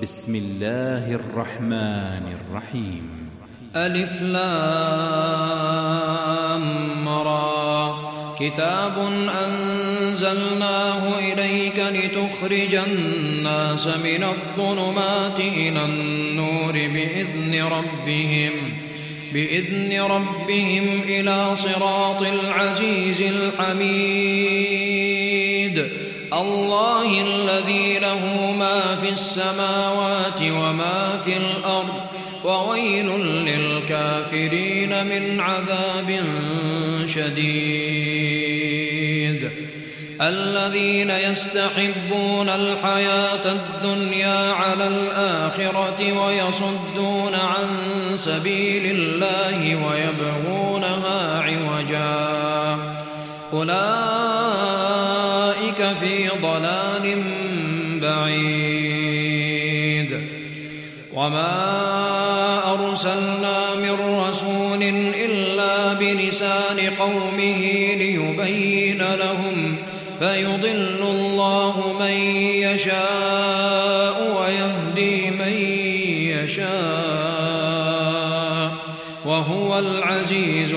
بسم الله الرحمن الرحيم. ألف لام را كتاب أنزلناه إليك لتخرج الناس من الظلمات إلى النور بإذن ربهم إلى صراط العزيز الحميد الله الذي له ما في السماوات وما في الأرض وويل للكافرين من عذاب شديد الذين يستحبون الحياة الدنيا على الآخرة ويصدون عن سبيل الله ويبغونها عوجا أولئك في ضلال بعيد وما أرسلنا من رسول إلا بلسان قومه ليبين لهم فيضل الله من يشاء ويهدي من يشاء وهو العزيز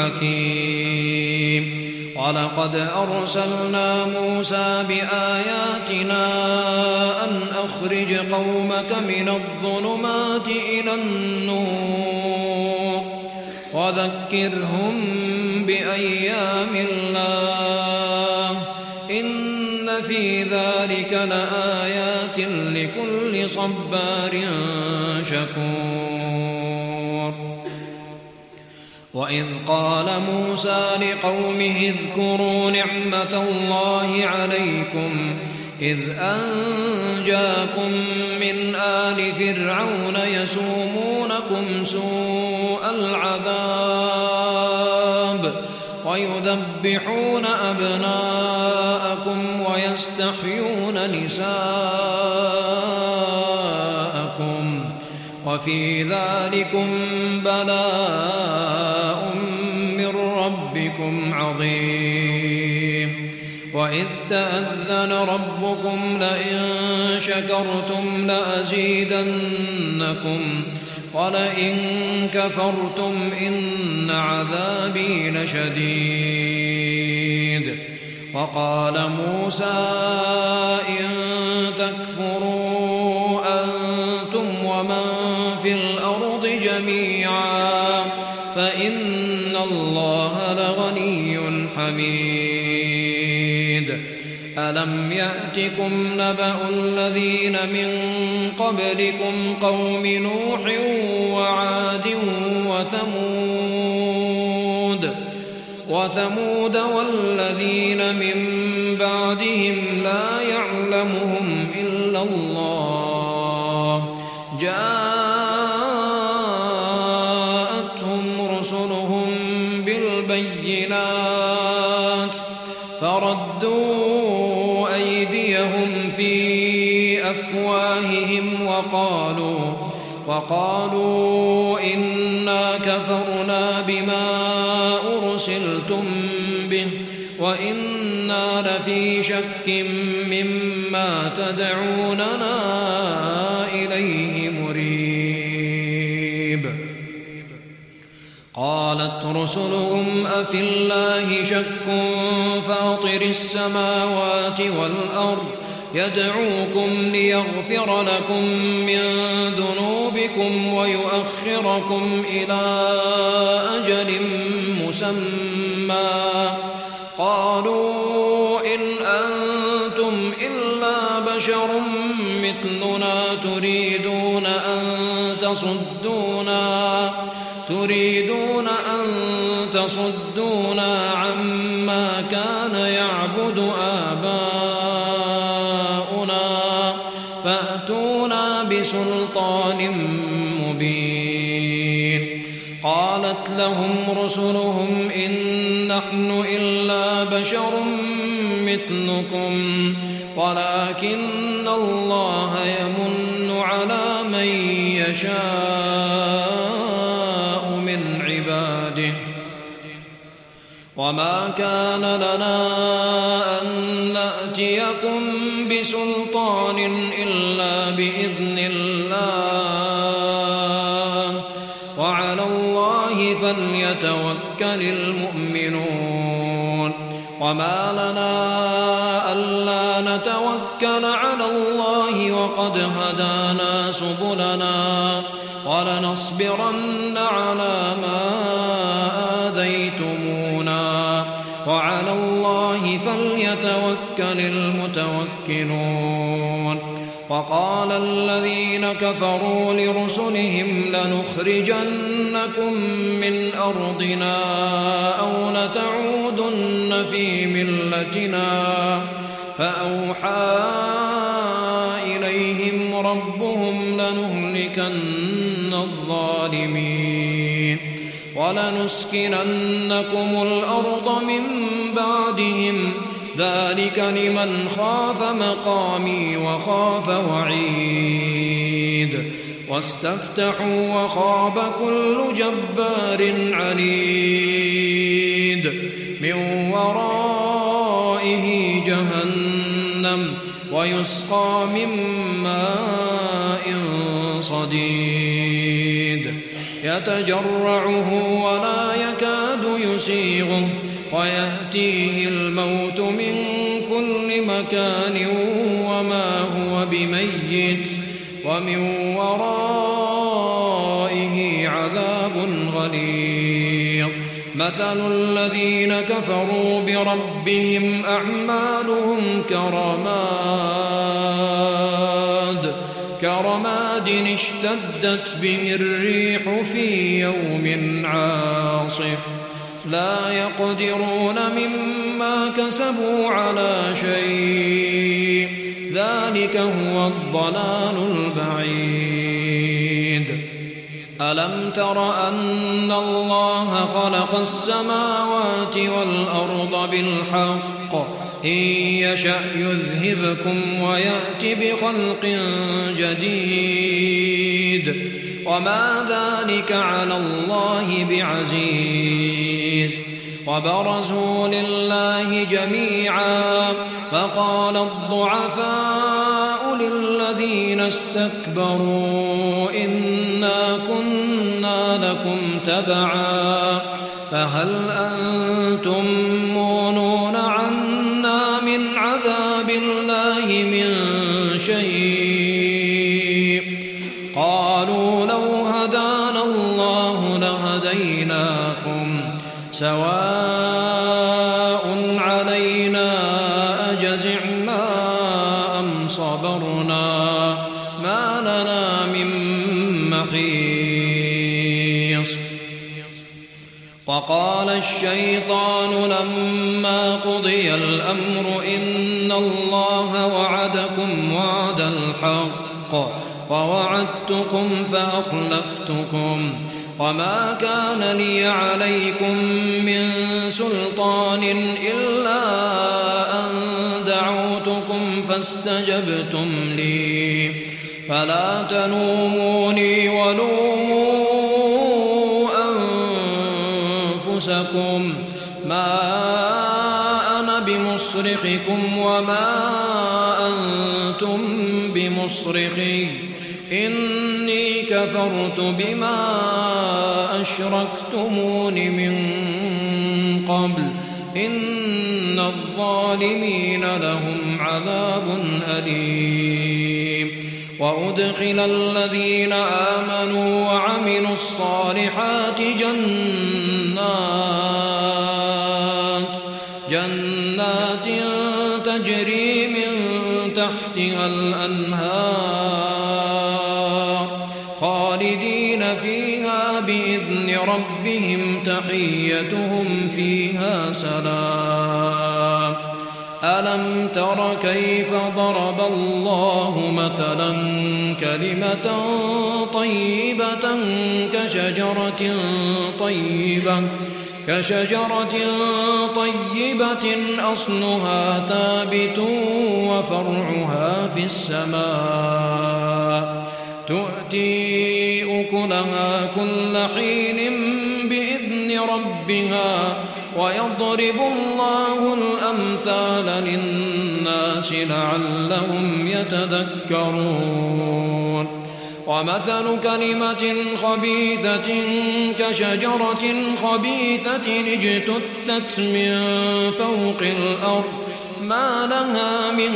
الحكيم ولقد أرسلنا موسى بآياتنا أن أخرج قومك من الظلمات إلى النور وذكرهم بأيام الله إن في ذلك لآيات لكل صبار شكور وإذ قال موسى لقومه اذكروا نعمة الله عليكم إذ أنجاكم من آل فرعون يسومونكم سوء العذاب ويذبحون أبناءكم ويستحيون نساءكم وفي ذلكم بلاء من ربكم عظيم وإذ تأذن ربكم لئن شكرتم لأزيدنكم ولئن كفرتم إن عذابي لشديد وقال موسى إن تكفروا أنتم ومن في الأرض جميعا فإن الله لغني حميد ألم يأتكم نبأ الذين من قبلكم قوم نوح وعاد وثمود والذين من بعدهم لا يعلمهم إلا الله جاءتهم رسلهم بالبينات فردوا أيديهم في أفواههم وقالوا إنا كفرنا بما أرسلتم به وإنا لفي شك مما تدعوننا إليه مريب قالت رسلهم أفي الله شك فاطر السماوات والأرض يدعوكم ليغفر لكم من ذنوبكم ويؤخركم إلى أجل مسمى قالوا إن أنتم إلا بشر مثلنا تريدون أن تصدونا عما كان يعبد آباؤنا فأتونا بسلطان مبين قالت لهم رسلهم إن نحن إلا بشر مثلكم ولكن الله يمن على من يشاء من عباده وما كان لنا أن نأتيكم بسلطان إلا بإذن الله وعلى الله فليتوكل المؤمنون وما لنا ألا نتوكل على الله وقد هدانا سبلنا ولنصبرن على ما آذيتمونا وعلى الله فليتوكل المتوكلون وقال الذين كفروا لرسلهم لنخرجنكم من أرضنا أو لتعودن في ملتنا فأوحى إليهم ربهم لنهلكن الظالمين ولنسكننكم الأرض من بعدهم ذلك لمن خاف مقامي وخاف وعيد واستفتحوا وخاب كل جبار عنيد من ورائه جهنم ويسقى من ماء صديد يتجرعه ولا يكاد يسيغه ويأتيه الموت من كل مكان وما هو بميت ومن ورائه عذاب غليظ مثل الذين كفروا بربهم أعمالهم كرماد اشتدت به الريح في يوم عاصف لا يقدرون مما كسبوا على شيء ذلك هو الضلال البعيد ألم تر أن الله خلق السماوات والأرض بالحق إن يشأ يذهبكم ويأت بخلق جديد وما ذلك على الله بعزيز وبرزوا لله جميعا فقال الضعفاء للذين استكبروا إنا كنا لكم تبعا فهل أنتم مغنون عنا من عذاب الله من شيء قالوا لو هدانا الله لهديناكم سواء علينا أجزعنا أم صبرنا ما لنا من محيص وقال الشيطان لما قضي الأمر إن الله وعدكم وعد الحق ووعدتكم فأخلفتكم وما كان لي عليكم من سلطان إلا أن دعوتكم فاستجبتم لي فلا تلوموني ولوموا أنفسكم ما أنا بمصرخكم وما أنتم بمصرخي إني كفرت بما أشركتمون من قبل إن الظالمين لهم عذاب أليم وأدخل الذين آمنوا وعملوا الصالحات جنات تجري من تحتها الأنهار خالدين فيها بإذن ربهم تحيتهم فيها سلام ألم تر كيف ضرب الله مثلا كلمة طيبة كشجرة طيبة أصلها ثابت وفرعها في السماء تؤتي أكلها كل حين بإذن ربها ويضرب الله الأمثال للناس لعلهم يتذكرون ومثل كلمة خبيثة كشجرة خبيثة اجتثت من فوق الأرض ما لها من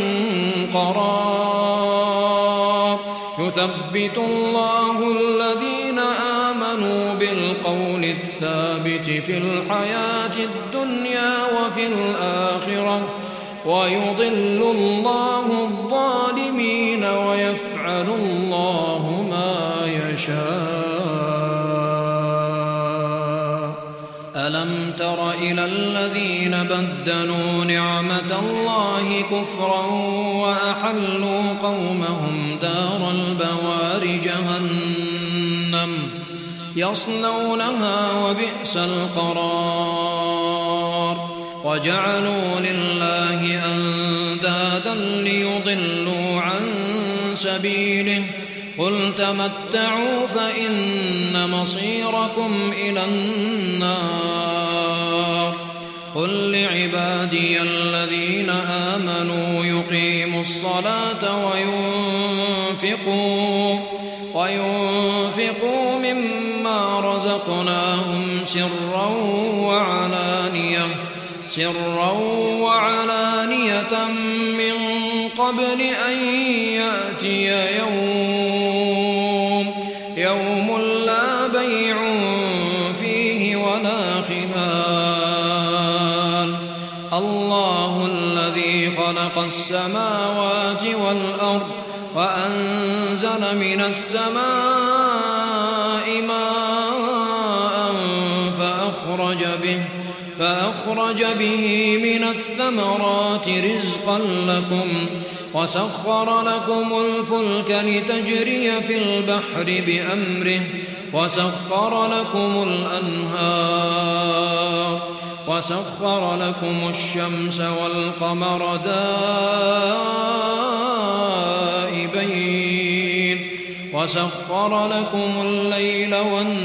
قرار يثبت الله الذين آمنوا بالقول الثابت في الحياة الدنيا وفي الآخرة ويضل الله الظالمين ويفعل الله ما يشاء. ألم تر إلى الذين بدلوا نعمة الله كفرا وأحلوا قومهم دار البوار جهنم يصلونها وبئس القرار وجعلوا لله أندادا ليضلوا عن سبيله قل تمتعوا فإن مصيركم إلى النار قل لعبادي الذين آمنوا يقيموا الصلاة وينفقوا مما رزقناهم سرا وعلانية من قبل أن يأتي يوم لا بيع فيه ولا خلال الله الذي خلق السماوات والأرض وأنزل من السماء ماء فأخرج به من الثمرات رزقا لكم وسخر لكم الفلك لتجري في البحر بأمره وسخر لكم الأنهار وسخر لكم الشمس والقمر دائبين وسخر لكم الليل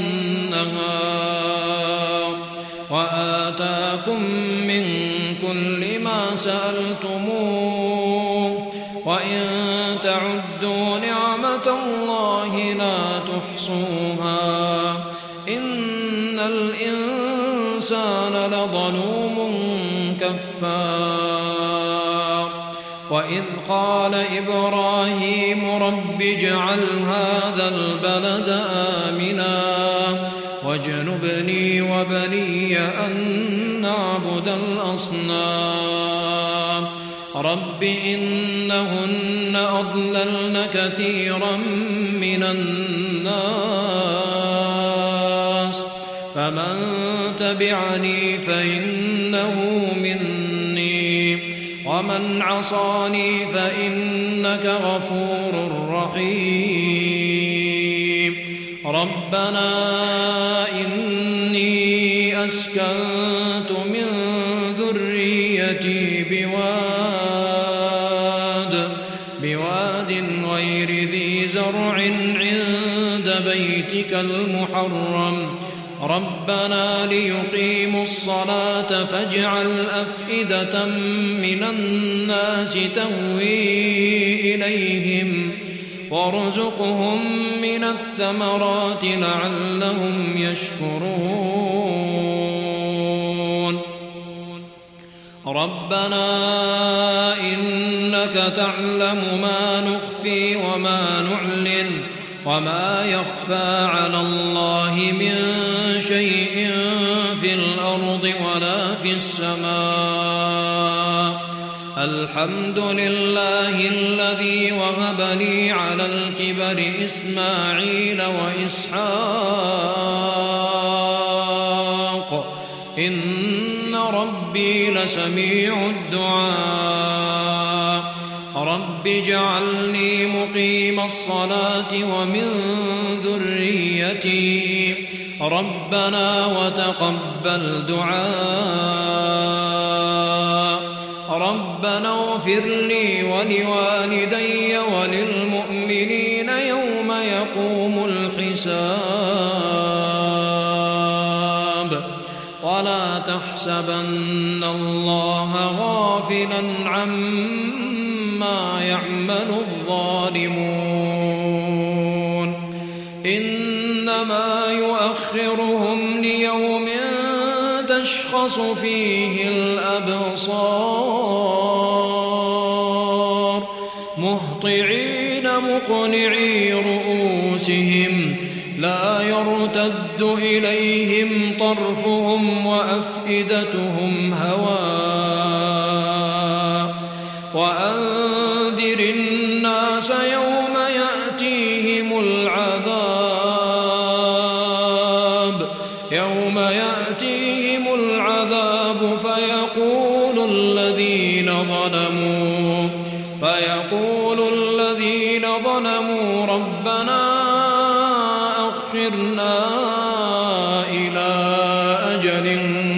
والنهار وآتاكم من كل ما سألتموه وإن تعدوا نعمة الله لا تحصوها إن الإنسان لظلوم كفار وإذ قال إبراهيم رب اجعل هذا البلد آمنا واجنبني وبني أن نعبد الأصنام رب إنهن أضللن كثيرا من الناس فمن تبعني فإنه مني ومن عصاني فإنك غفور رحيم ربنا إني أسكنت من ذريتي بواد غير ذي زرع عند بيتك المحرم ربنا ليقيموا الصلاة فاجعل أفئدة من الناس تهوي إليهم وارزقهم من الثمرات لعلهم يشكرون ربنا إنك تعلم ما نخفي وما نعلن وما يخفى على الله من شيء في الأرض ولا في السماء الحمد لله الذي وهب لي على الكبر إسماعيل وإسحاق إن ربي لسميع الدعاء رب اجعلني مقيم الصلاة ومن ذريتي ربنا وتقبل دعاء ربنا اغفر لي ولوالدي وللمؤمنين يوم يقوم الحساب ولا تحسبن الله غافلا عما يعمل الظالمون إنما يؤخرهم ليوم تشخص فيه الأبصار مهطعين مقنعي رؤوسهم لا يرتد إليهم طرفهم وأفئدتهم هواء وأنذر الناس يوم يأتيهم العذاب فيقول الذين ظلموا ربنا أخرنا إلى أجل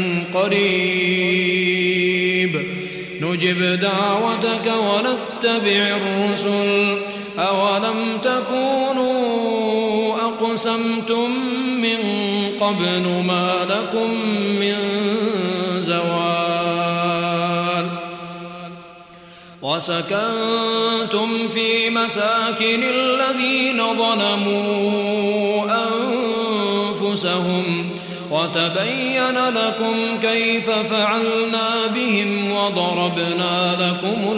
قريب نجب دعوتك ونتبع الرسل أولم تكونوا أقسمتم من قبل ما لكم من زوال وسكنتم في مساكن الذين ظلموا أنفسهم وتبين لكم كيف فعلنا بهم وضربنا لكم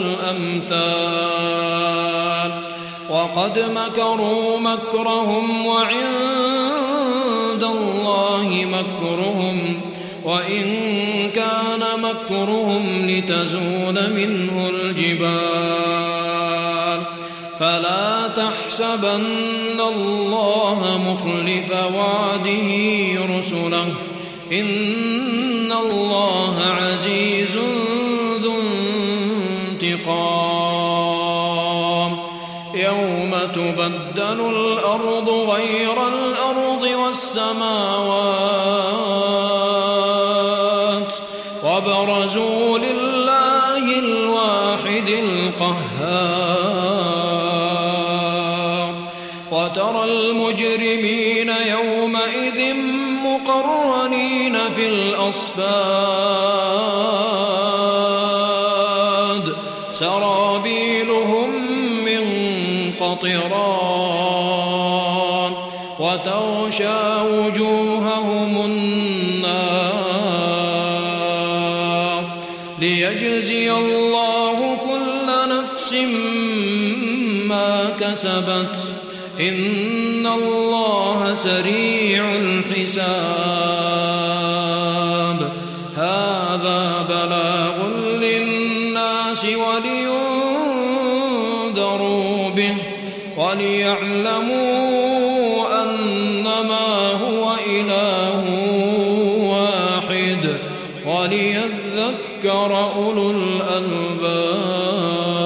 الأمثال وقد مكروا مكرهم وعند الله مكرهم وإن كان مكرهم لتزول منه الجبال فلا تحسبن الله مخلف وعده رسله إن الله عزيز ذو انتقام يوم تبدل الأرض غير الأرض والسماوات وبرزوا لله الواحد القهار وترى المجرمين يومئذ مقرنين في الأصفاد سرابيلهم من قطران وتغشى وجوههم النار ليجزي الله كل نفس ما كسبت إن الله سريع الحساب هذا بلاغ للناس ولينذروا به وليعلموا أنما هو إله واحد وليذكر أولو الألباب